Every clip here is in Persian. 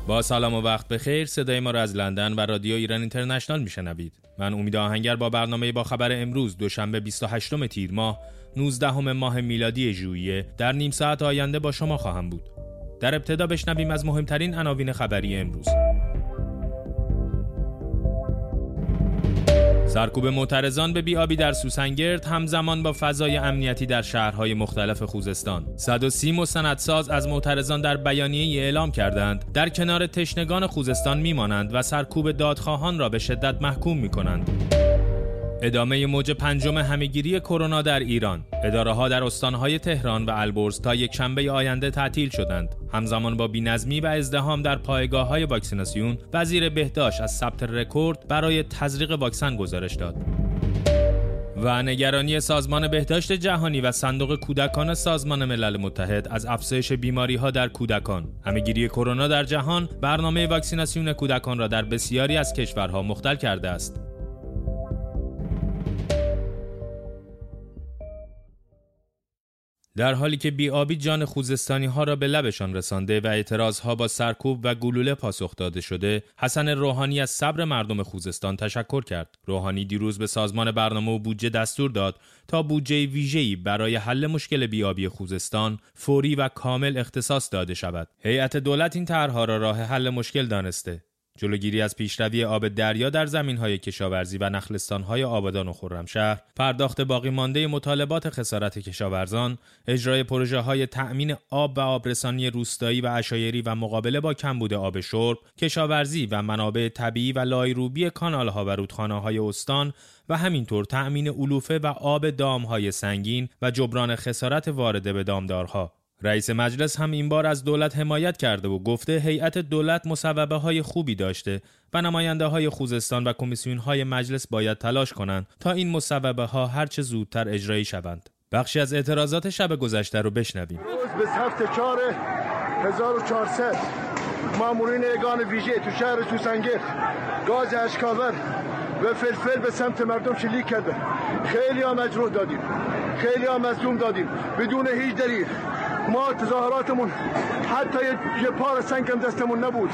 با سلام و وقت بخیر، صدای ما را از لندن و رادیو ایران اینترنشنال میشنوید. من امید آهنگر با برنامه با خبر امروز دوشنبه 28 تیر ماه 19 ماه میلادی ژوئیه در نیم ساعت آینده با شما خواهم بود. در ابتدا بشنویم از مهمترین عناوین خبری امروز. سرکوب معترضان به بی‌آبی در سوسنگرد همزمان با فضای امنیتی در شهرهای مختلف خوزستان. 130 مستندساز از معترضان در بیانیه‌ای اعلام کردند در کنار تشنگان خوزستان میمانند و سرکوب دادخواهان را به شدت محکوم می‌کنند. ادامه موج پنجم همه‌گیری کرونا در ایران. اداره‌ها در استان‌های تهران و البرز تا یک شنبه آینده تعطیل شدند. همزمان با بی‌نظمی و ازدحام در پایگاه‌های واکسیناسیون، وزیر بهداشت از ثبت رکورد برای تزریق واکسن گزارش داد. و نگرانی سازمان بهداشت جهانی و صندوق کودکان سازمان ملل متحد از افزایش بیماری‌ها در کودکان. همه‌گیری کرونا در جهان برنامه واکسیناسیون کودکان را در بسیاری از کشورها مختل کرده است. در حالی که بی‌آبی جان خوزستانی‌ها را به لبشان رسانده و اعتراضها با سرکوب و گلوله پاسخ داده شده، حسن روحانی از صبر مردم خوزستان تشکر کرد. روحانی دیروز به سازمان برنامه و بودجه دستور داد تا بودجه ویژه‌ای برای حل مشکل بی‌آبی خوزستان فوری و کامل اختصاص داده شود. هیئت دولت این طرح‌ها را راه حل مشکل دانسته. جلوگیری از پیشروی آب دریا در زمین‌های کشاورزی و نخلستان‌های آبادان و خرمشهر، پرداخت باقی مانده مطالبات خسارت کشاورزان، اجرای پروژه‌های تأمین آب و آبرسانی روستایی و عشایری و مقابله با کمبود آب شرب، کشاورزی و منابع طبیعی و لایروبی کانال‌ها و رودخانه‌های استان و همینطور تأمین علوفه و آب دام‌های سنگین و جبران خسارت وارده به دامدارها. رئیس مجلس هم این بار از دولت حمایت کرده و گفته هیئت دولت مصوبه‌های خوبی داشته و نماینده‌های خوزستان و کمیسیون‌های مجلس باید تلاش کنند تا این مصوبه‌ها هر چه زودتر اجرایی شوند. بخشی از اعتراضات شب گذشته رو بشنویم. روز به 7/4/1400 مامورین یگان ویژه تو شهر سوسنگرد گاز اشکاور و فلفل به سمت مردم شلیک کردن. خیلی ها مجروح دادیم، خیلی ها مظلوم دادیم بدون هیچ دلیل. ما تظاهراتمون حتی یه پار سنگ هم دستمون نبود.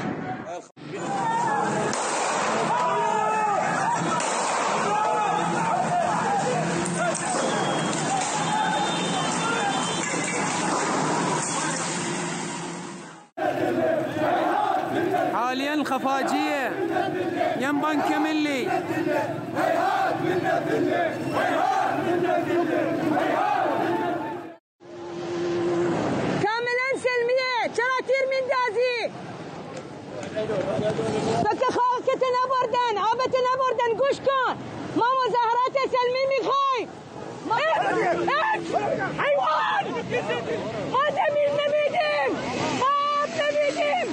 حاليا الخفاجية يم بنك ملي كاملا سلمية شراكير من دازي بك خاكت نبردن عابت نبردن گوش کن ما مظاهرات سلمی میخوایم حیوان ما زمین نمیدیم ما آب نمیدیم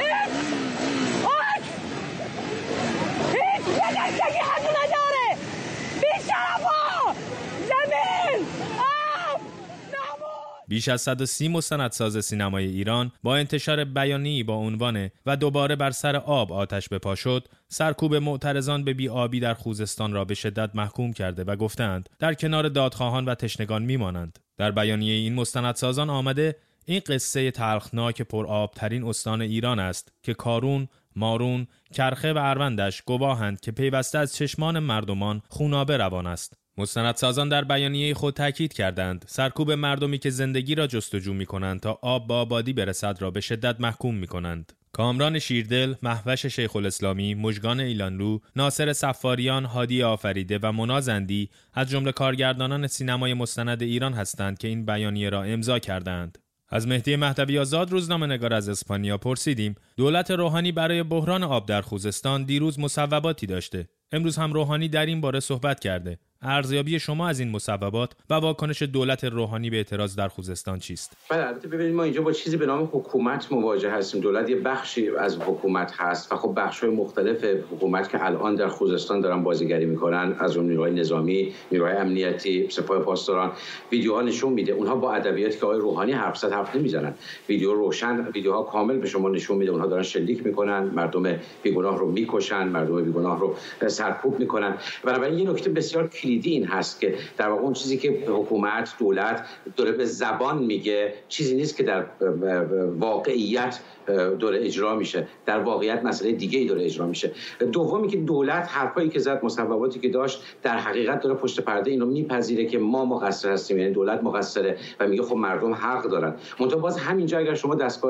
هیچ دستگی حد نداره بیشرفا زمین آب نمون. بیش از 130 مستندساز سینمای ایران با انتشار بیانیه‌ای با عنوان و دوباره بر سر آب آتش به پا شد، سرکوب معترضان به بی‌آبی در خوزستان را به شدت محکوم کرده و گفتند در کنار دادخواهان و تشنگان میمانند. در بیانیه این مستندسازان آمده این قصه تلخناک پرآبترین استان ایران است که کارون، مارون، کرخه و اروندش گواهند که پیوسته از چشمان مردمان خونابه روان است. مستندسازان در بیانیه خود تاکید کردند سرکوب مردمی که زندگی را جستجو می‌کنند تا آب به آبادی برسد را به شدت محکوم می‌کنند. کامران شیردل، مهوش شیخ الاسلامی، مژگان ایلانلو، ناصر صفاریان، هادی آفریده و منازندی از جمله کارگردانان سینمای مستند ایران هستند که این بیانیه را امضا کردند. از مهدی مهدوی آزاد روزنامه‌نگار از اسپانیا پرسیدیم دولت روحانی برای بحران آب در خوزستان دیروز مصوباتی داشته. امروز هم روحانی در این باره صحبت کرده. ارزیابی شما از این مصوبات و واکنش دولت روحانی به اعتراض در خوزستان چیست؟ البته ببینید ما اینجا با چیزی به نام حکومت مواجه هستیم. دولت یه بخشی از حکومت هست و خب بخش‌های مختلف حکومت که الان در خوزستان دارن بازیگری میکنن، از اون نیروهای نظامی، نیروهای امنیتی، سپاه پاسداران، ویدیوها نشون میده اونها با ادبیاتی که آقای روحانی حرف نمیزنن. ویدیو روشن، ویدیوها کامل به شما نشون میده اونها دارن شلیک میکنن، مردم بیگناه رو میکشن، مردم بیگناه رو سرکوب میکنن. بنابراین یه نکته بسیار کلیدی کلیدی این هست که در واقع اون چیزی که حکومت، دولت داره به زبان میگه چیزی نیست که در واقعیت داره اجرا میشه، در واقعیت مسئله دیگه ای داره اجرا میشه. دومی که دولت حرفایی که زد، مصوباتی که داشت، در حقیقت داره پشت پرده اینو میپذیره که ما مقصر هستیم، یعنی دولت مقصره و میگه خب مردم حق دارن. منتها باز همینجا اگر شما دستگاه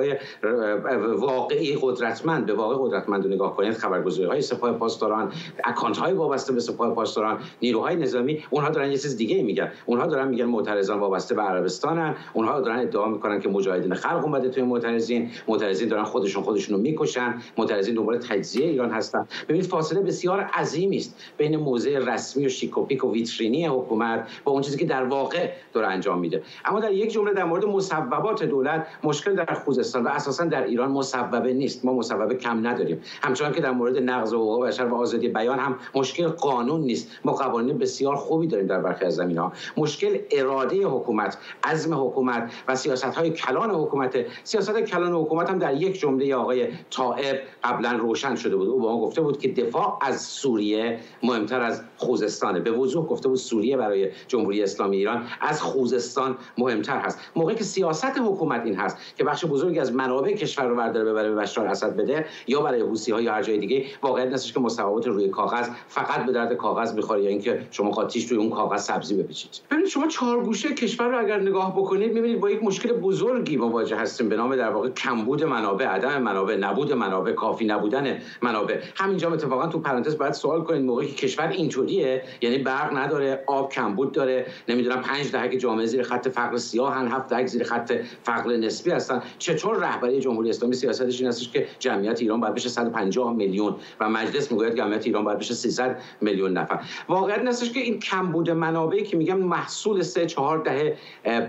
واقعی قدرتمند به واقع قدرتمند نگاه کنید، خبرگزاری‌های سپاه پاسداران، اکانت‌های وابسته به سپاه پاسداران، نیروهای نظامی، اونها دارن یه چیز دیگه میگن. اونها دارن میگن معترضان وابسته به عربستانن، اونها دارن ادعا میکنن که مجاهدین خلق اومده توی معترضین دارن خودشونو میکشن، معترضین دنبال تجزیه ایران هستن. ببینید فاصله بسیار عظیمی است بین موضع رسمی و شیک و پیک و ویترینی حکومت با اون چیزی که در واقع داره انجام میده. اما در یک جمله در مورد مصوبات دولت، مشکل در خوزستان و اساسا در ایران مصوبه نیست. ما مصوبه کم نداریم، همچنان که در مورد نقض حقوق بشر و آزادی بیان هم مشکل قانون نیست. ما قوانین بسیار خوبی داریم در برخی از زمینه‌ها. مشکل اراده حکومت، عزم حکومت و سیاست‌های کلان حکومت. سیاست کلان حکومت هم در یک جمله آقای طائب قبلا روشن شده بود. او با ما گفته بود که دفاع از سوریه مهمتر از خوزستانه. به وضوح گفته بود سوریه برای جمهوری اسلامی ایران از خوزستان مهمتر هست. موقعی که سیاست حکومت این هست که بخش بزرگی از منابع کشور رو برداره ببره به بشار اسد بده یا برای حوثی‌ها یا هر جای دیگه، واقعیت نیستش که مصوبات روی کاغذ فقط به درد کاغذ می‌خوره یا اینکه شما قاطیش روی اون کاغذ سبزی بپیچید. ببینید شما چهارگوشه کشور رو اگر نگاه بکنید می‌بینید با یک مشکل بزرگی مواجه هستیم به نام در واقع کمبود منابع، عدم منابع، نبود منابع، کافی نبودن منابع. همینجا اتفاقا تو پرانتز باید سوال کنید موقعی که کشور اینطوریه، یعنی برق نداره، آب کمبود داره، نمیدونم 5 دهه که جامعه زیر خط فقر سیاهن، 7 دهه زیر خط فقر نسبی هستن، چطور رهبری جمهوری اسلامی سیاستش این هستش که جمعیت ایران باید بشه 150 میلیون و مجلس میگوید جمعیت ایران باید بشه 300 میلیون نفر؟ واقعیت هستش که این کمبود منابعی که میگم محصول 3-4 دهه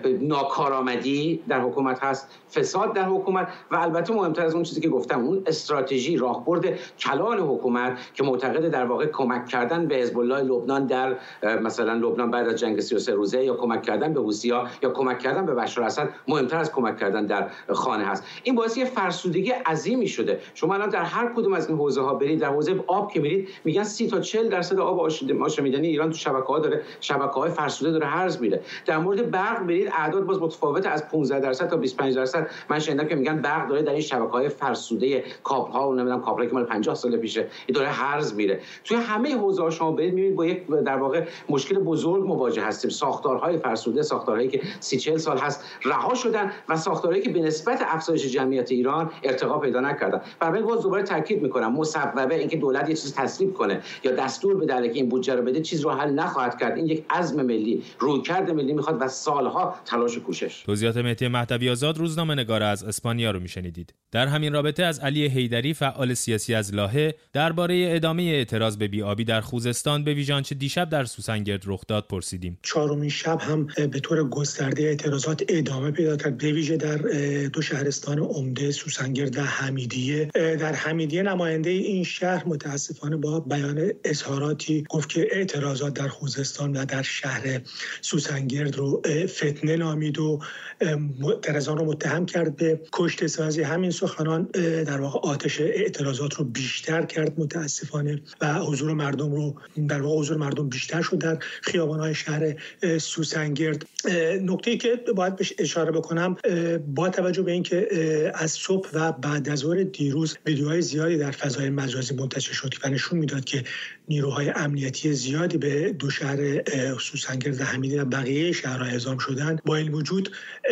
ناکارآمدی در حکومت هست، فساد در حکومت و البته مهمتر از اون چیزی که گفتم، اون استراتژی راهبرد کلان حکومت که معتقد در واقع کمک کردن به حزب الله لبنان در مثلا لبنان بعد از جنگ 33 روزه یا کمک کردن به حوثی‌ها یا کمک کردن به بشار اسد مهمتر از کمک کردن در خانه هست. این باعث یه فرسودگی عظیمی شده. شما الان در هر کدوم از این حوزه‌ها برید، در حوزه آب که میرید میگن 30 تا 40% آب آشامیدنی ایران تو شبکه‌ها داره، شبکه‌های فرسوده داره هرز میره. در مورد برق برید اعداد باز متفاوته، از 15% تا 25%. من شنیدم که میگن برق داره در این شبکه‌های فرسوده کابل‌ها و نمیدونم کابلایی که مال 50 سال پیشه این داره هرز میره. توی همه حوزه‌ها شما برید میبینید با یک در واقع مشکل بزرگ مواجه هستیم. ساختارهای فرسوده، ساختارهایی که 30-40 سال هست رها شدن و ساختارهایی که به نسبت افزایش جمعیت ایران ارتقا پیدا نکردن. برای باز دوباره تاکید میکنم، مصوبه اینکه دولت یه چیز تصویب کنه یا دستور بده که این بودجه رو بده چیز رو حل نخواهد کرد. این یک عزم ملی، رویکرد ملی میخواد و سالها تلاش و کوشش. توضیحات مهدی مهدوی آزاد، روزنامه‌نگار از اسپانیا رو میشنیدید. در همین رابطه از علی حیدری، فعال سیاسی از لاهه، درباره ادامه اعتراض به بی‌آبی در خوزستان به ویژه آنچه دیشب در سوسنگرد رخ داد پرسیدیم. چهارمین شب هم به طور گسترده اعتراضات ادامه پیدا کرد، به ویژه در دو شهرستان عمده سوسنگرد و حمیدیه. در حمیدیه نماینده این شهر متاسفانه با بیان اظهاراتی گفت که اعتراضات در خوزستان و در شهر سوسنگرد رو فتنه نامید و معترضان رو متهم کرد به کشته سازی. همین سخنان در واقع آتش اعتراضات رو بیشتر کرد متاسفانه و حضور مردم رو در واقع حضور مردم بیشتر شد در خیابان‌های شهر سوسنگرد. نکته‌ای که باید بهش اشاره بکنم، با توجه به اینکه از صبح و بعد از ظهر دیروز ویدیوهای زیادی در فضای مجازی منتشر شد و نشون میداد که نیروهای امنیتی زیادی به دو شهر سوسنگرد و حمیدیه و بقیه شهرها اعزام شدند، با این وجود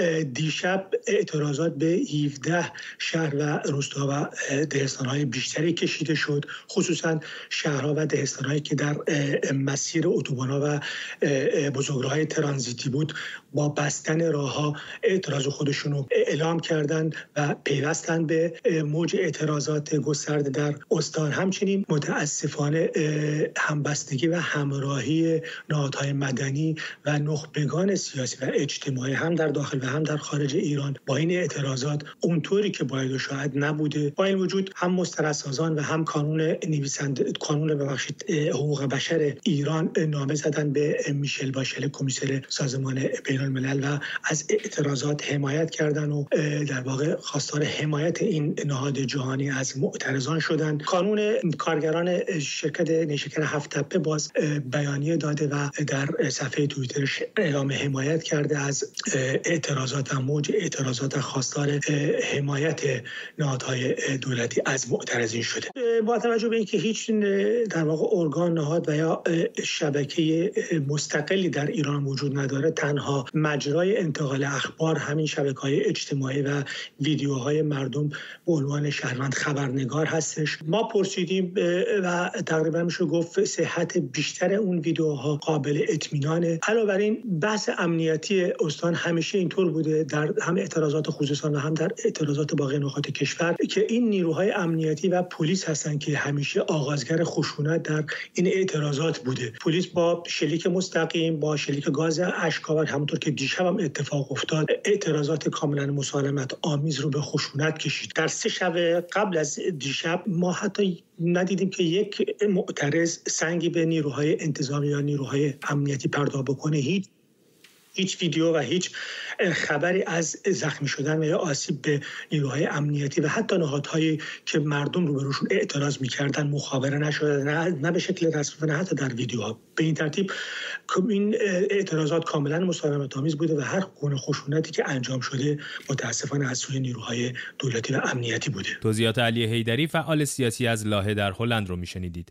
دیشب اعتراضات به 17 شهر و روستا و دهستان‌های بیشتری کشیده شد، خصوصا شهرها و دهستان‌هایی که در مسیر اتوبان‌ها و بزرگراه‌های ترانزیتی بود با بستن راه‌ها اعتراض خودشون رو اعلام کردند و پیوستن به موج اعتراضات گسترده در استان. همچنین متاسفانه همبستگی و همراهی نهادهای مدنی و نخبگان سیاسی و اجتماعی هم در داخل و هم در خارج ایران با این اعتراضات اونطوری که باید و شاید نبوده. با این وجود هم مسترسازان و هم قانون حقوق بشر ایران نامه زدن به میشل باشل، کمیسر سازمان بین الملل، و از اعتراضات حمایت کردن و در واقع خواستار حمایت این نهاد جهانی از معترضان شدند. کانون کارگران شرکت نیشکر هفت تپه باز بیانیه داده و در صفحه توییترش اعلام حمایت کرده از اعتراضات و موج اعتراضات خواستار حمایت نهادهای دولتی از معترضین شده. با توجه به اینکه هیچ در واقع ارگان، نهاد و یا شبکه مستقلی در ایران وجود نداره، تنها مجرای انتقال اخبار همین شبکه‌های اجتماعی و ویدیوهای مردم به عنوان شهروند خبرنگار هستش. ما پرسیدیم و تقریبا میشه گفت صحت بیشتر اون ویدیوها قابل اطمینانه. علاوه بر این بحث امنیتی استان همیشه اینطور بوده در هم اعتراضات خوزستان و هم در اعتراضات باقی نقاط کشور که این نیروهای امنیتی و پلیس هستن که همیشه آغازگر خشونت در این اعتراضات بوده. پلیس با شلیک مستقیم، با شلیک گاز اشک‌آور، همونطور که دیشب هم اتفاق افتاد، اعتراضات کاملا مسالمت آمیز رو به خشونت کشید. در 3 شب قبل از دیشب ما حتی ندیدیم که یک معترض سنگی به نیروهای انتظامی یا نیروهای امنیتی پرتاب بکنه. هیچ ویدیو و هیچ خبری از زخمی شدن و یا آسیب به نیروهای امنیتی و حتی نهادهایی که مردم روبروشون اعتراض می‌کردن مخابره نشده، نه به شکل رسمی و نه حتی در ویدیوها. به این ترتیب این اعتراضات کاملا مسالمت‌آمیز بوده و هر گونه خشونتی که انجام شده متاسفانه از سوی نیروهای دولتی و امنیتی بوده. توضیحات علی حیدری، فعال سیاسی از لاهه در هلند رو میشنیدید.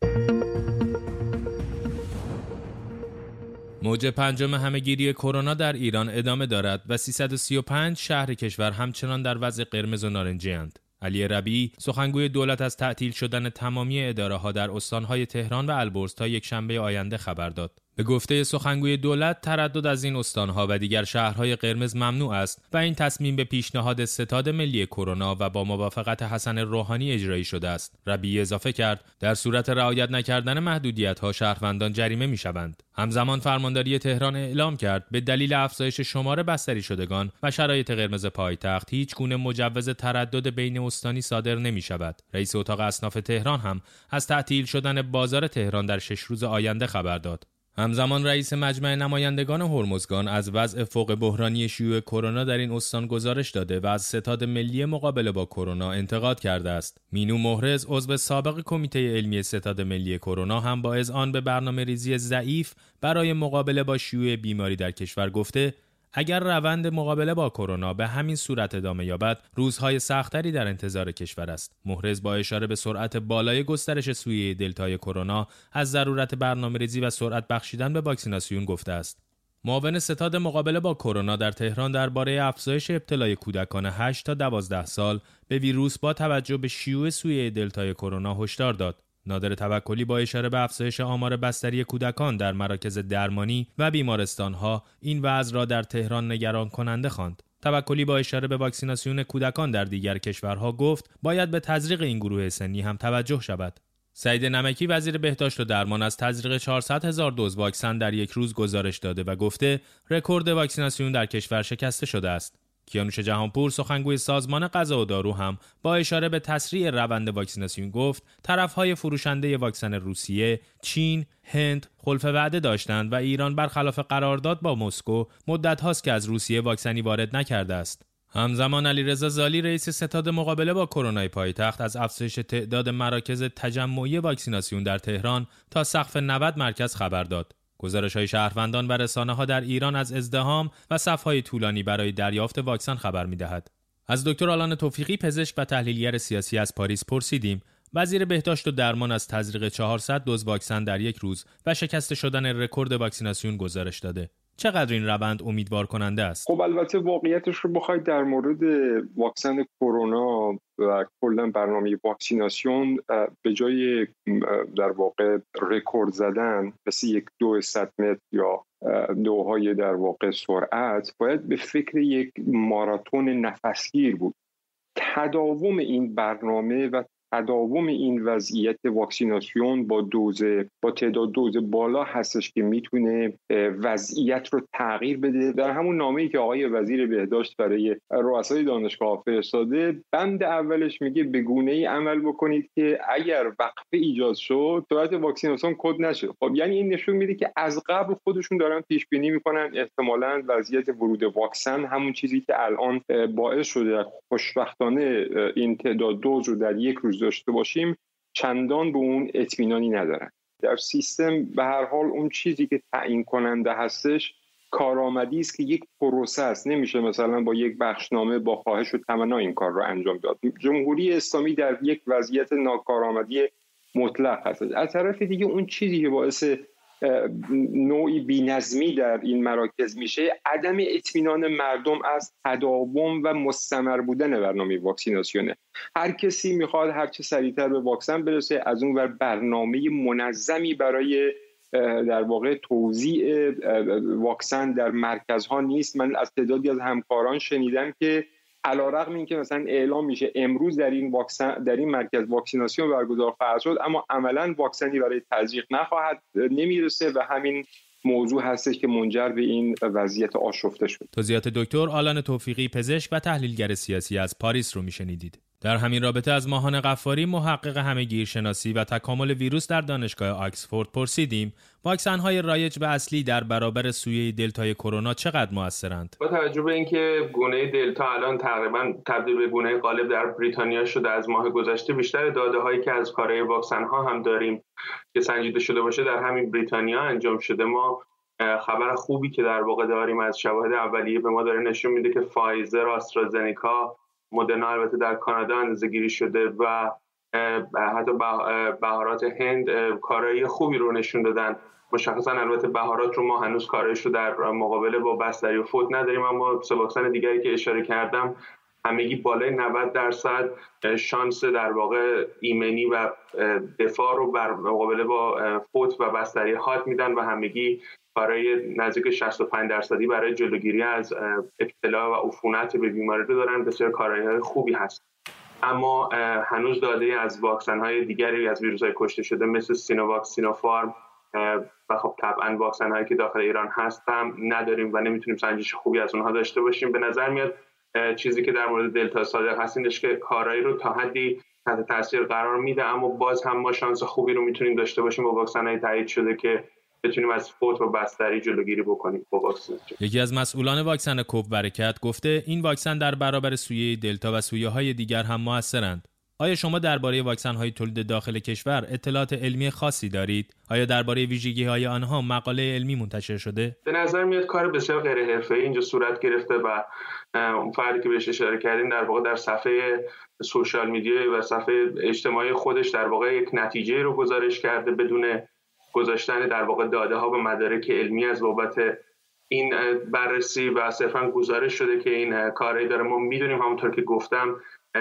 موج 5 همه‌گیری کرونا در ایران ادامه دارد و 335 شهر کشور همچنان در وضع قرمز و نارنجی اند. علی ربیعی، سخنگوی دولت، از تعطیل شدن تمامی اداره‌ها در استان‌های تهران و البرز تا یک شنبه آینده خبر داد. به گفته سخنگوی دولت، تردد از این استان‌ها و دیگر شهرهای قرمز ممنوع است و این تصمیم به پیشنهاد ستاد ملی کرونا و با موافقت حسن روحانی اجرایی شده است. ربیعی اضافه کرد در صورت رعایت نکردن محدودیت‌ها شهروندان جریمه می‌شوند. همزمان فرمانداری تهران اعلام کرد به دلیل افزایش شمار بستری شدگان و شرایط قرمز پایتخت هیچ گونه مجوز تردد بین استانی صادر نمی‌شود. رئیس اتاق اصناف تهران هم از تعطیل شدن بازار تهران در 6 روز آینده خبر داد. همزمان رئیس مجمع نمایندگان هرمزگان از وضع فوق بحرانی شیوع کرونا در این استان گزارش داده و از ستاد ملی مقابله با کرونا انتقاد کرده است. مینو محرز، عضو سابق کمیته علمی ستاد ملی کرونا، هم با اذعان به برنامه‌ریزی ضعیف برای مقابله با شیوع بیماری در کشور گفته اگر روند مقابله با کرونا به همین صورت ادامه یابد، روزهای سختری در انتظار کشور است. محرز با اشاره به سرعت بالای گسترش سویه دلتای کرونا از ضرورت برنامه‌ریزی و سرعت بخشیدن به واکسیناسیون گفته است. معاون ستاد مقابله با کرونا در تهران درباره افزایش ابتلای کودکان 8 تا 12 سال به ویروس با توجه به شیوع سویه دلتای کرونا هشدار داد. نادر توکلی با اشاره به افزایش آمار بستری کودکان در مراکز درمانی و بیمارستان‌ها این وضع را در تهران نگران کننده خواند. توکلی با اشاره به واکسیناسیون کودکان در دیگر کشورها گفت باید به تزریق این گروه سنی هم توجه شود. سعید نمکی، وزیر بهداشت و درمان، از تزریق 400,000 دوز واکسن در یک روز گزارش داده و گفته رکورد واکسیناسیون در کشور شکسته شده است. کیانوش جهانپور، سخنگوی سازمان غذا و دارو، هم با اشاره به تسریع روند واکسیناسیون گفت طرفهای فروشنده واکسن روسیه، چین، هند خلف وعده داشتند و ایران برخلاف قرارداد با مسکو مدت هاست که از روسیه واکسنی وارد نکرده است. همزمان علیرضا زالی، رئیس ستاد مقابله با کرونا پایتخت، از افزایش تعداد مراکز تجمعی واکسیناسیون در تهران تا سقف 90 مرکز خبر داد. گزارش‌های شهروندان و رسانه‌ها در ایران از ازدحام و صف‌های طولانی برای دریافت واکسن خبر می‌دهد. از دکتر آلان توفیقی، پزشک و تحلیلگر سیاسی از پاریس پرسیدیم. وزیر بهداشت و درمان از تزریق 400 دوز واکسن در یک روز و شکسته شدن رکورد واکسیناسیون گزارش داده. چقدر این روند امیدوار کننده است؟ خب البته واقعیتش رو بخواید در مورد واکسن کرونا و کلا برنامه واکسیناسیون، به جای در واقع رکورد زدن مثل یک 200 متر یا دوهای در واقع سرعت، باید به فکر یک ماراتون نفسگیر بود. تداوم این برنامه و تداوم این وضعیت واکسیناسیون با تعداد دوز بالا هستش که میتونه وضعیت رو تغییر بده. در همون نامه‌ای که آقای وزیر بهداشت برای رؤسای دانشگاه فرستاده، بند اولش میگه به گونه‌ای عمل بکنید که اگر وقفه ایجاد شد سرعت واکسیناسیون کد نشه. خب یعنی این نشون میده که از قبل خودشون دارن پیش بینی میکنن احتمالاً وضعیت ورود واکسن همون چیزی که الان باعث شده خوشبختانه این تعداد دوز رو در یک روز داشته باشیم چندان به اون اطمینانی ندارن. در سیستم به هر حال اون چیزی که تعیین کننده هستش کارآمدی است که یک پروسه است. نمیشه مثلا با یک بخشنامه با خواهش و تمنا این کار رو انجام داد. جمهوری اسلامی در یک وضعیت ناکارآمدی مطلق هست. از طرف دیگه اون چیزی که باعث نوعی بی‌نظمی در این مراکز میشه عدم اطمینان مردم از تداوم و مستمر بودن برنامه واکسیناسیونه. هر کسی میخواد هر چه سریعتر به واکسن برسه، از اون ور برنامه منظمی برای در واقع توزیع واکسن در مرکزها نیست. من از تعدادی از همکاران شنیدم که علیرغم اینکه مثلا اعلام میشه امروز در این مرکز واکسیناسیون برگزار خواهد شد، اما عملاً واکسنی برای تزریق نمیرسه و همین موضوع هستش که منجر به این وضعیت آشفته شد. توضیحات دکتر آلان توفیقی، پزشک و تحلیلگر سیاسی از پاریس رو میشنیدید. در همین رابطه از ماهان غفاری، محقق همه‌گیرشناسی و تکامل ویروس در دانشگاه آکسفورد پرسیدیم واکسن‌های رایج و اصلی در برابر سویه دلتای کرونا چقدر مؤثرند؟ با توجه به اینکه گونه دلتا الان تقریباً تبدیل به گونه غالب در بریتانیا شده، از ماه گذشته بیشتر داده‌هایی که از کارهای واکسن‌ها هم داریم که سنجیده شده باشه در همین بریتانیا انجام شده. ما خبر خوبی که در واقع داریم از شواهد اولیه به ما داره نشون میده که فایزر، آسترازنیکا، مدرنا البته در کانادا اندازه‌گیری شده و حتی بهارات هند کارایی خوبی رو نشون دادن. مشخصا البته بهارات رو ما هنوز کارایش رو در مقابله با بستری و فوت نداریم، اما سه واکسن دیگری که اشاره کردم همگی بالای 90% شانس در واقع ایمنی و دفاع رو بر مقابله با فوت و بستری هات میدن و همگی کارای نزدیک 65% برای جلوگیری از ابتلا و عفونت به بیماری رو دارن. بسیار کارایی خوبی هست. اما هنوز داده از واکسن‌های دیگری از ویروس‌های کشته شده مثل سینوواک، سینوفارم و خب طبعاً واکسن‌هایی که داخل ایران هست هم نداریم و نمیتونیم سنجش خوبی از اونها داشته باشیم. به نظر میاد چیزی که در مورد دلتا صادق هست اینش که کارایی رو تا حدی تحت تاثیر قرار میده، اما باز هم ما شانس خوبی رو میتونیم داشته باشیم با واکسن‌های تایید شده که بتونیم از فوت و بستری جلوگیری بکنیم با واکسن. یکی از مسئولان واکسن کوب برکت گفته این واکسن در برابر سویه دلتا و سویه‌های دیگر هم موثرند. آیا شما درباره واکسن‌های تولید داخل کشور اطلاعات علمی خاصی دارید؟ آیا درباره ویژگی‌های آنها مقاله علمی منتشر شده؟ به نظر میاد کار بسیار غیر حرفه‌ای اینجا صورت گرفته و اون فردی که بهش اشاره کردین در واقع در صفحه سوشال میدیا و صفحه اجتماعی خودش در واقع یک نتیجه رو گزارش کرده بدون گذاشتن در واقع داده ها و مدارک علمی از بابت این بررسی و صرفا گزارش شده که این کاری داره. ما میدونیم همونطور که گفتم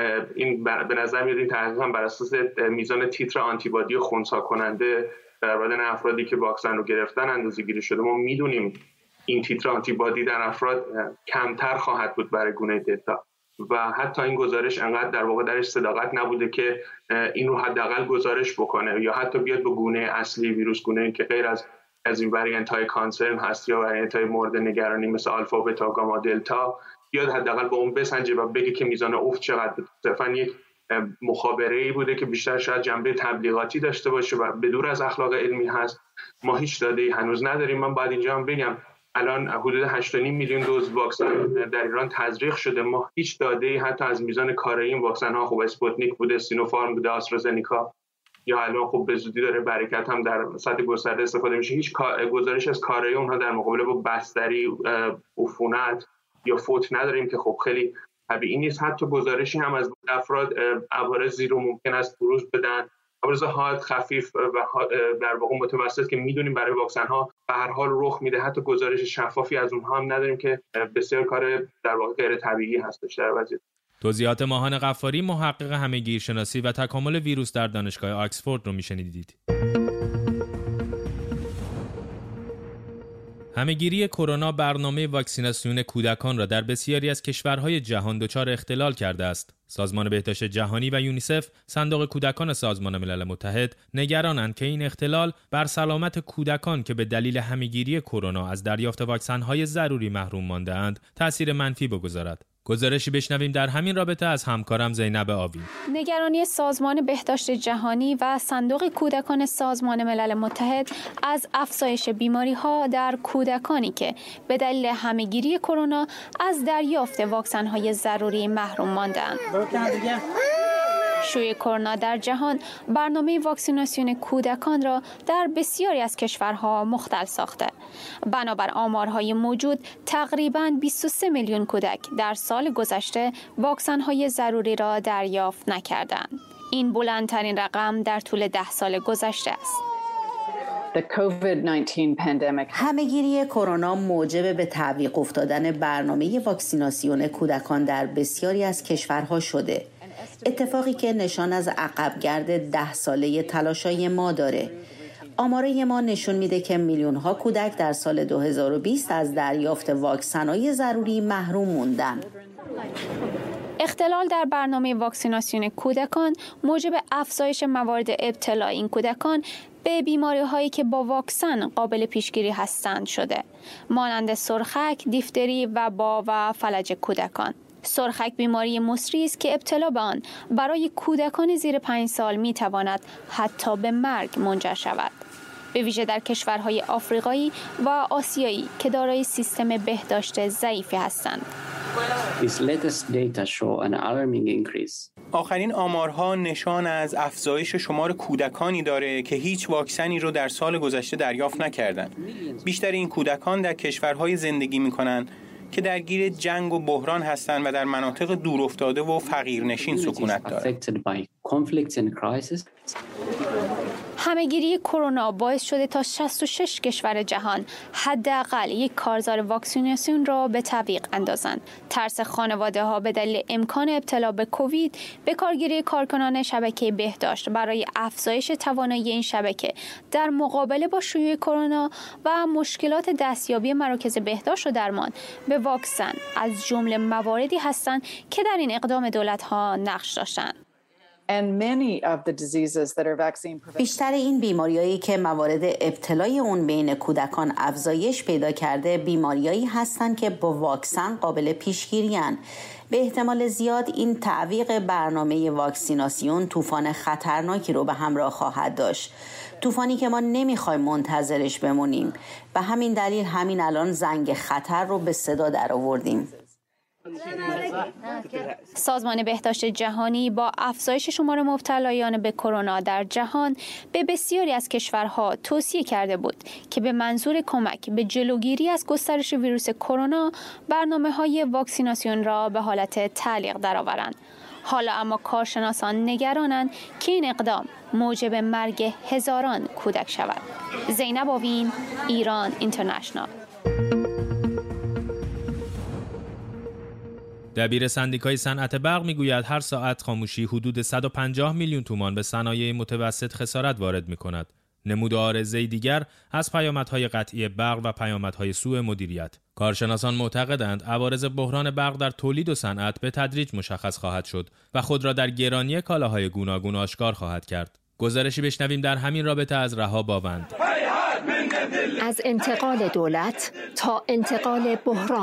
این به نظر میاد این تحقیق هم بر اساس میزان تیتر آنتیبادی خنثی کننده در بدن افرادی که واکسن رو گرفتن اندازه‌گیری شده. ما میدونیم این تیتر آنتیبادی در افراد کمتر خواهد بود برای گونه دلتا و حتی این گزارش انقدر در واقع درش صداقت نبوده که این رو حداقل گزارش بکنه یا حتی بیاد به گونه اصلی ویروس، گونه که غیر از این وریانت های کانسرن هست یا وریانت های مورد نگرانی مثل آلفا، بتا، گاما، دلتا، بیاد حداقل با اون بسنجه و بگه که میزان افت چقدر بود. صرفا یک مخابره‌ای بوده که بیشتر شاید جنبه تبلیغاتی داشته باشه و بدور از اخلاق علمی هست. ما هیچ داده‌ای هنوز نداریم. من باید اینجا هم بگم الان حدود 8.5 میلیون دوز واکسن در ایران تزریق شده. ما هیچ داده‌ای حتی از میزان کارایی این واکسن‌ها، خب اسپوتنیک بوده، سینوفارم بوده، آسترازنیکا یا الان خب به زودی داره برکت هم در سطح گسترده استفاده میشه، هیچ گزارش از کارایی اونها در مقابله با بستری، عفونت یا فوت نداریم که خب خیلی طبیعی نیست. حتی گزارشی هم از افراد عوارضی رو ممکن است بروز بدن، عوارض حاد، خفیف و در واقع متوسط که میدونیم برای واکسن ها به هر حال رخ میده. حتی گزارش شفافی از اونها هم نداریم که بسیار کار در واقع غیر طبیعی هستش در وضعیت. توضیحات ماهان غفاری، محقق همه‌گیرشناسی و تکامل ویروس در دانشگاه آکسفورد رو میشنیدید. همه‌گیری کرونا برنامه واکسیناسیون کودکان را در بسیاری از کشورهای جهان دچار اختلال کرده است. سازمان بهداشت جهانی و یونیسف، صندوق کودکان سازمان ملل متحد، نگرانند که این اختلال بر سلامت کودکان که به دلیل همه‌گیری کرونا از دریافت واکسن‌های ضروری محروم مانده‌اند، تأثیر منفی بگذارد. گزارشی بشنویم در همین رابطه از همکارم زینب آوی. نگرانی سازمان بهداشت جهانی و صندوق کودکان سازمان ملل متحد از افزایش بیماری‌ها در کودکانی که به دلیل همه‌گیری کرونا از دریافت واکسن‌های ضروری محروم مانده‌اند. شیوع کرونا در جهان برنامه واکسیناسیون کودکان را در بسیاری از کشورها مختل ساخته. بنابر آمارهای موجود تقریباً 23 میلیون کودک در سال گذشته واکسن‌های ضروری را دریافت نکردند. این بلندترین رقم در طول 10 سال گذشته است. همه‌گیری کرونا موجب به تعویق افتادن برنامه واکسیناسیون کودکان در بسیاری از کشورها شده. اتفاقی که نشان از عقبگرد 10 ساله تلاشای ما داره. آمارای ما نشون میده که میلیون‌ها کودک در سال 2020 از دریافت واکسن‌های ضروری محروم موندن. اختلال در برنامه واکسیناسیون کودکان موجب افزایش موارد ابتلا این کودکان به بیماری‌هایی که با واکسن قابل پیشگیری هستند شده، مانند سرخک، دیفتری، وبا و فلج کودکان. سرخک بیماری مصری است که ابتلا به آن برای کودکان زیر 5 سال می‌تواند حتی به مرگ منجر شود، به ویژه در کشورهای آفریقایی و آسیایی که دارای سیستم بهداشت ضعیفی هستند. آخرین آمارها نشان از افزایش شمار کودکانی داره که هیچ واکسنی رو در سال گذشته دریافت نکردند. بیشتر این کودکان در کشورهای زندگی می‌کنند که درگیر جنگ و بحران هستند و در مناطق دورافتاده و فقیرنشین سکونت دارند. همه‌گیری کرونا باعث شده تا 66 کشور جهان حداقل یک کارزار واکسیناسیون را به تعویق اندازند. ترس خانواده‌ها به دلیل امکان ابتلا به کووید به کارگیری کارکنان شبکه بهداشت برای افزایش توانایی این شبکه در مقابله با شیوع کرونا و مشکلات دستیابی مراکز بهداشت و درمان به واکسن از جمله مواردی هستند که در این اقدام دولت‌ها نقش داشتند. بیشتر این بیماریایی که موارد ابتلای اون بین کودکان افزایش پیدا کرده بیماریایی هستند که با واکسن قابل پیشگیری هستند. به احتمال زیاد این تعویق برنامه واکسیناسیون طوفان خطرناکی رو به همراه خواهد داشت. طوفانی که ما نمیخوایم منتظرش بمونیم. به همین دلیل همین الان زنگ خطر رو به صدا در آوردیم. سازمان بهداشت جهانی با افزایش شمار مبتلایان به کرونا در جهان به بسیاری از کشورها توصیه کرده بود که به منظور کمک به جلوگیری از گسترش ویروس کرونا برنامه‌های واکسیناسیون را به حالت تعلیق درآورند. حالا اما کارشناسان نگرانند که این اقدام موجب مرگ هزاران کودک شود. زینب آوین، ایران اینترنشنال. دبیر سندیکای صنعت برق میگوید هر ساعت خاموشی حدود 150 میلیون تومان به صنایع متوسط خسارت وارد می‌کند. نمود عارضه‌ای دیگر از پیامدهای قطعی برق و پیامدهای سوء مدیریت. کارشناسان معتقدند عوارض بحران برق در تولید و صنعت به تدریج مشخص خواهد شد و خود را در گرانی کالاهای گوناگون آشکار خواهد کرد. گزارشی بشنویم در همین رابطه از رها باوند. از انتقال دولت تا انتقال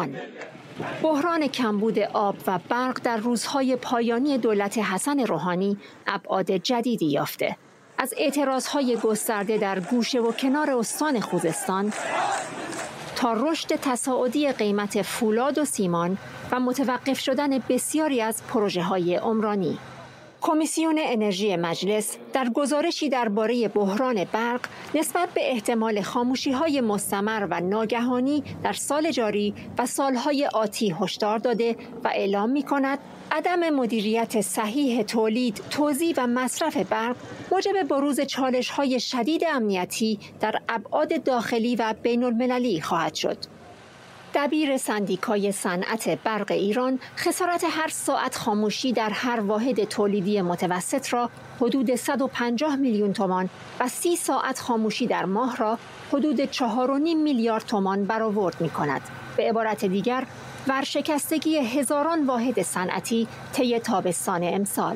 بحران کمبود آب و برق در روزهای پایانی دولت حسن روحانی ابعاد جدیدی یافته. از اعتراضهای گسترده در گوشه و کنار استان خوزستان تا رشد تصاعدی قیمت فولاد و سیمان و متوقف شدن بسیاری از پروژه‌های عمرانی. کمیسیون انرژی مجلس در گزارشی درباره بحران برق نسبت به احتمال خاموشی‌های مستمر و ناگهانی در سال جاری و سالهای آتی هشدار داده و اعلام می‌کند عدم مدیریت صحیح تولید، توزیع و مصرف برق موجب بروز چالش‌های شدید امنیتی در ابعاد داخلی و بین‌المللی خواهد شد. دبیر سندیکای صنعت برق ایران خسارت هر ساعت خاموشی در هر واحد تولیدی متوسط را حدود 150 میلیون تومان و 30 ساعت خاموشی در ماه را حدود 4.5 میلیارد تومان برآورد می‌کند. به عبارت دیگر ورشکستگی هزاران واحد صنعتی طی تابستان امسال.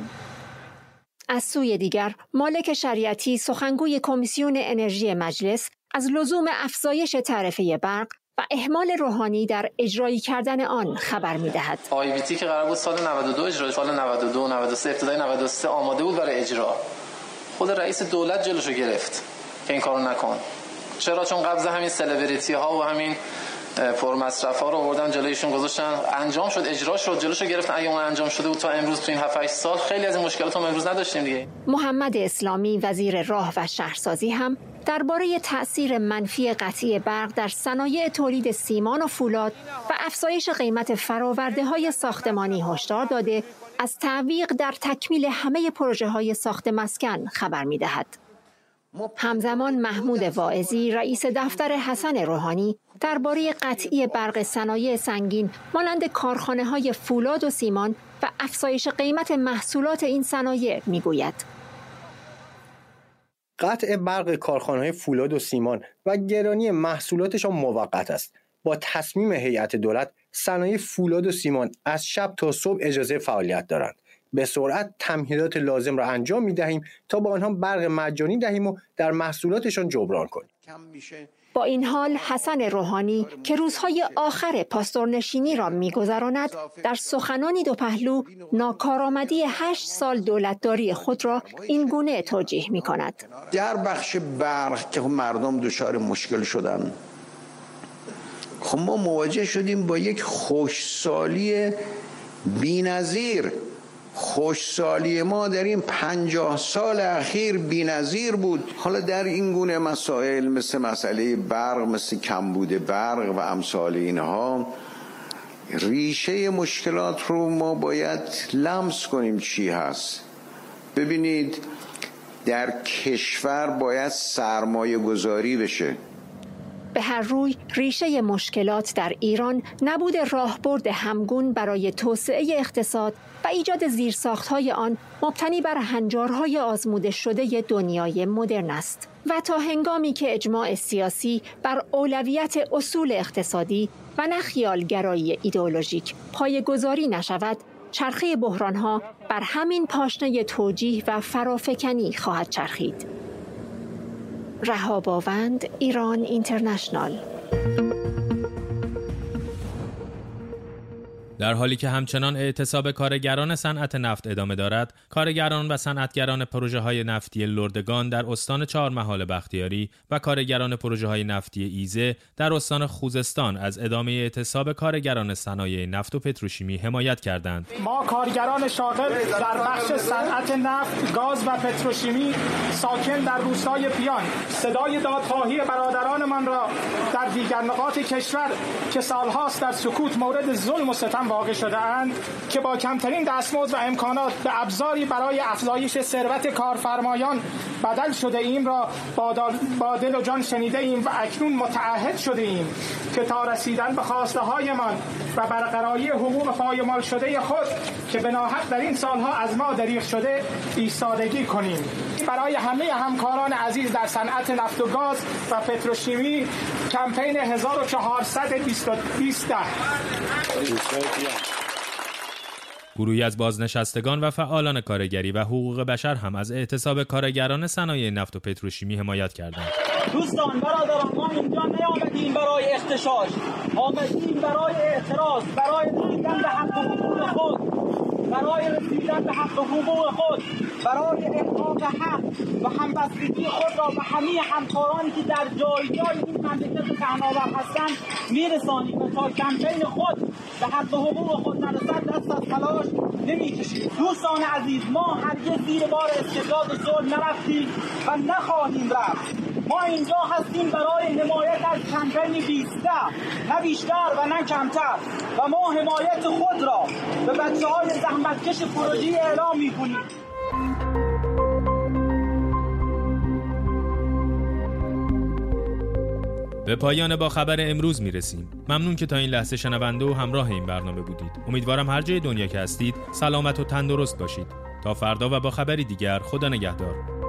از سوی دیگر مالک شریعتی سخنگوی کمیسیون انرژی مجلس از لزوم افزایش تعرفه برق و اهمال روحانی در اجرایی کردن آن خبر می‌دهد. آی‌بی‌تی که قرار بود سال 92 اجرا، سال 92 93 ابتدای 93 آماده بود برای اجرا. خود رئیس دولت جلوشو گرفت که این کارو نکن. چرا؟ چون قبض همین سلبریتی ها و همین پرمصرفا رو آوردن جلویشون گذاشتن، انجام شد، اجرا شد، جلوشو گرفتن. اگه اون انجام شده بود تا امروز تو این 7-8 سال خیلی از این مشکلات ما امروز نداشتیم دیگه. محمد اسلامی وزیر راه و شهرسازی هم درباره تأثیر منفی قطعی برق در صنایع تولید سیمان و فولاد و افزایش قیمت فرآورده‌های ساختمانی هشدار داده از تعویق در تکمیل همه پروژه‌های ساخت مسکن خبر می‌دهد. همزمان محمود واعظی رئیس دفتر حسن روحانی درباره قطعی برق صنایع سنگین مانند کارخانه‌های فولاد و سیمان و افزایش قیمت محصولات این صنایع می‌گوید. قطع برق کارخانه‌های فولاد و سیمان و گرانی محصولاتشان موقت است. با تصمیم هیئت دولت صنایع فولاد و سیمان از شب تا صبح اجازه فعالیت دارند. به سرعت تمهیدات لازم را انجام می‌دهیم تا با آنها برق مجانی دهیم و در محصولاتشان جبران کنیم. با این حال حسن روحانی که روزهای آخر پاستورنشینی را می‌گذراند در سخنانی دو پهلو ناکارآمدی 8 سال دولتداری خود را این گونه توجیه می‌کند. در بخش برق که مردم دچار مشکل شدن، خب ما مواجه شدیم با یک خشکسالی بی‌نظیر. خوشسالی ما در این 50 سال اخیر بی‌نظیر بود. حالا در این گونه مسائل مثل مسئله برق، مثل کمبود برق و امثال اینها، ریشه مشکلات رو ما باید لمس کنیم چی هست. ببینید در کشور باید سرمایه گذاری بشه. به هر روی ریشه مشکلات در ایران نبود راهبرد همگون برای توسعه اقتصاد و ایجاد زیرساخت‌های آن مبتنی بر هنجارهای آزموده شده دنیای مدرن است و تا هنگامی که اجماع سیاسی بر اولویت اصول اقتصادی و نه خیالگرایی ایدئولوژیک پایه‌گذاری نشود، چرخه بحران‌ها بر همین پاشنه توجیه و فرافکنی خواهد چرخید. رهاباوند، ایران اینترنشنال. در حالی که همچنان اعتصاب کارگران صنعت نفت ادامه دارد، کارگران و صنعتگران پروژه‌های نفتی لردگان در استان چهارمحال بختیاری و کارگران پروژه‌های نفتی ایزه در استان خوزستان از ادامه اعتصاب کارگران صنایع نفت و پتروشیمی حمایت کردند. ما کارگران شاغل در بخش صنعت نفت، گاز و پتروشیمی ساکن در روستای پیان صدای دادخواهی برادرانمان را در دیگر نقاط کشور که سالهاست در سکوت مورد ظلم و ستم واقع شده اند که با کمترین دستمزد و امکانات به ابزاری برای افزایش ثروت کارفرمایان بدل شده ایم را با دل و جان شنیده ایم و اکنون متعهد شده ایم که تا رسیدن به خواسته هایمان و برقراری حقوق پایمال شده خود که به ناحق در این سالها از ما دریغ شده ایستادگی کنیم. برای همه همکاران عزیز در صنعت نفت و گاز و پتروشیمی کمپین 1420 گروهی از بازنشستگان و فعالان کارگری و حقوق بشر هم از اعتصاب کارگران صنایع نفت و پتروشیمی حمایت کردند. دوستان برادران، ما اینجا نیامدیم برای اختشاش، آمدیم برای اعتراض، برای رسیدن به حق حقوق خود، برای رسیدن به حق حقوق خود، برای احقاق حق و همبستگی خود را به همه همکارانی که در جای این مملکت پهناور هستند میرسانیم و تا کمپین خود به حق حقوق خود نرسد دست از تلاش نمیکشیم. دوستان عزیز، ما هرگز زیر بار استبداد و ظلم نرفتیم و نخواهیم رفت. ما اینجا هستیم برای حمایت از کمپین 20 نه بیشتر و نه کمتر و ما حمایت خود را به بچه‌های زحمتکش پروژه اعلام می‌کنیم. به پایان با خبر امروز میرسیم. ممنون که تا این لحظه شنونده و همراه این برنامه بودید. امیدوارم هر جای دنیا که هستید سلامت و تندرست باشید. تا فردا و با خبری دیگر، خدا نگهدار.